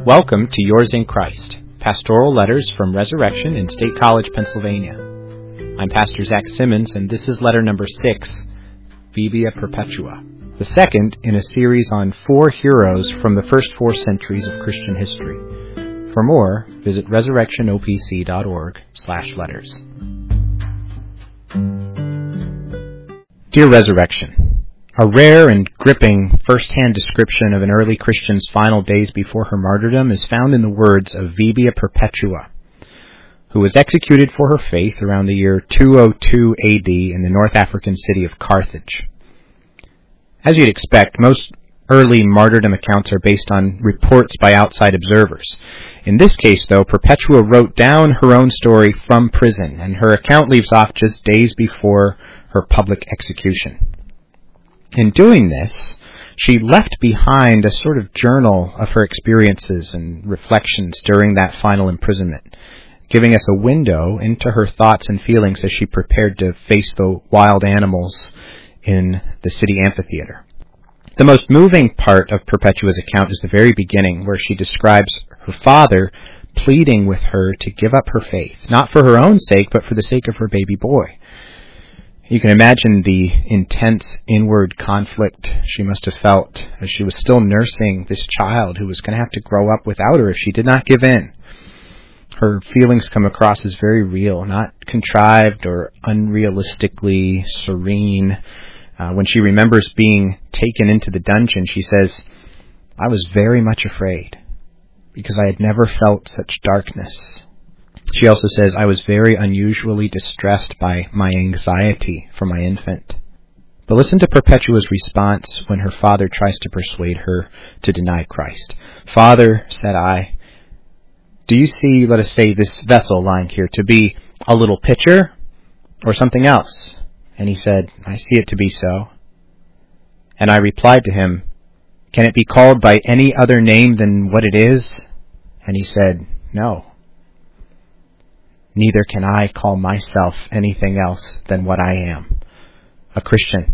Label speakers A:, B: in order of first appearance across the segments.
A: Welcome to Yours in Christ, pastoral letters from Resurrection in State College, Pennsylvania. I'm Pastor Zach Simmons, and this is letter number 6, Vivia Perpetua, the second in a series on 4 heroes from the first 4 centuries of Christian history. For more, visit resurrectionopc.org/letters. Dear Resurrection, a rare and gripping first-hand description of an early Christian's final days before her martyrdom is found in the words of Vivia Perpetua, who was executed for her faith around the year 202 AD in the North African city of Carthage. As you'd expect, most early martyrdom accounts are based on reports by outside observers. In this case, though, Perpetua wrote down her own story from prison, and her account leaves off just days before her public execution. In doing this, she left behind a sort of journal of her experiences and reflections during that final imprisonment, giving us a window into her thoughts and feelings as she prepared to face the wild animals in the city amphitheater. The most moving part of Perpetua's account is the very beginning, where she describes her father pleading with her to give up her faith, not for her own sake, but for the sake of her baby boy. You can imagine the intense inward conflict she must have felt as she was still nursing this child who was going to have to grow up without her if she did not give in. Her feelings come across as very real, not contrived or unrealistically serene. When she remembers being taken into the dungeon, she says, "I was very much afraid because I had never felt such darkness." She also says, "I was very unusually distressed by my anxiety for my infant." But listen to Perpetua's response when her father tries to persuade her to deny Christ. "Father," said I, "do you see, let us say, this vessel lying here to be a little pitcher or something else?" And he said, "I see it to be so." And I replied to him, "Can it be called by any other name than what it is?" And he said, "No. Neither can I call myself anything else than what I am, a Christian."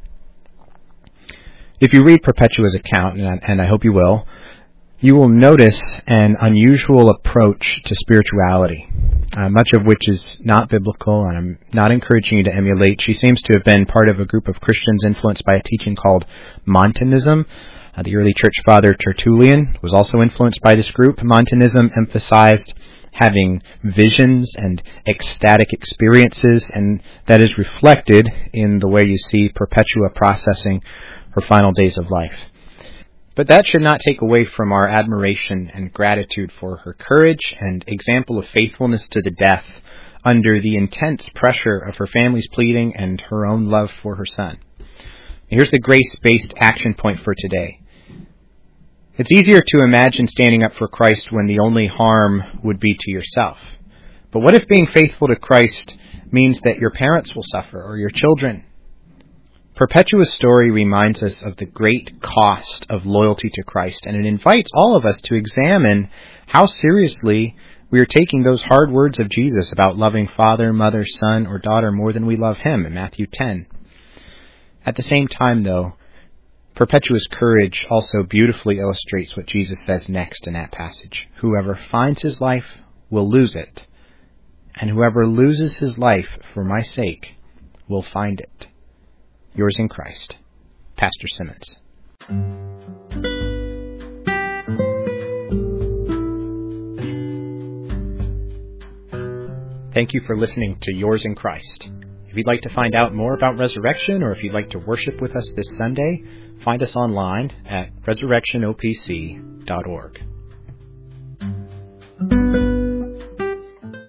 A: If you read Perpetua's account, and I hope you will notice an unusual approach to spirituality, much of which is not biblical, and I'm not encouraging you to emulate. She seems to have been part of a group of Christians influenced by a teaching called Montanism. The early church father Tertullian was also influenced by this group. Montanism emphasized having visions and ecstatic experiences, and that is reflected in the way you see Perpetua processing her final days of life. But that should not take away from our admiration and gratitude for her courage and example of faithfulness to the death under the intense pressure of her family's pleading and her own love for her son. Here's the grace-based action point for today. It's easier to imagine standing up for Christ when the only harm would be to yourself. But what if being faithful to Christ means that your parents will suffer or your children? Perpetua's story reminds us of the great cost of loyalty to Christ, and it invites all of us to examine how seriously we are taking those hard words of Jesus about loving father, mother, son, or daughter more than we love him in Matthew 10. At the same time, though, Perpetua's courage also beautifully illustrates what Jesus says next in that passage. "Whoever finds his life will lose it, and whoever loses his life for my sake will find it." Yours in Christ, Pastor Simmons. Thank you for listening to Yours in Christ. If you'd like to find out more about Resurrection, or if you'd like to worship with us this Sunday, find us online at resurrectionopc.org.